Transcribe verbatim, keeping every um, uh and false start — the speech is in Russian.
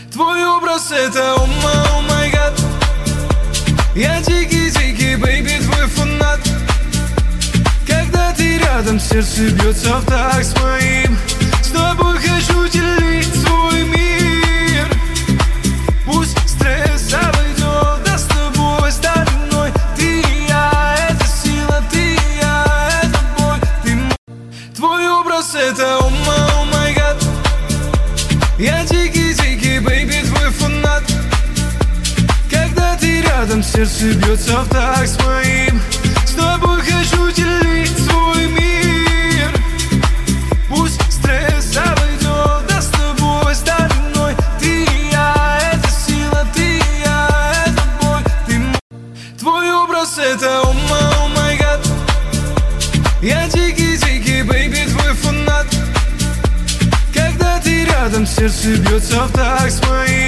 Твой образ это о май гад. Я дикий-дикий, бэйби, твой фанат. Когда ты рядом, сердце бьется в такт с моим. С тобой хочу делить свой мир. Пусть стресс обойдет, да с тобой стороной. Ты и я, это сила, ты и я, это бой. Ты м... Твой образ это о май гад. Я дикий-дикий, бэйби, твой фанат. Когда ты рядом, сердце бьется в такт с моим. С тобой хочу делить свой мир. Пусть стресс обойдет, да с тобой стороной. Ты и я, это сила, ты и я, это бой. Ты м... Твой образ это о май гад. Я дикий-дикий, бэйби, твой фанат. Когда ты рядом, сердце бьется в такт с моим.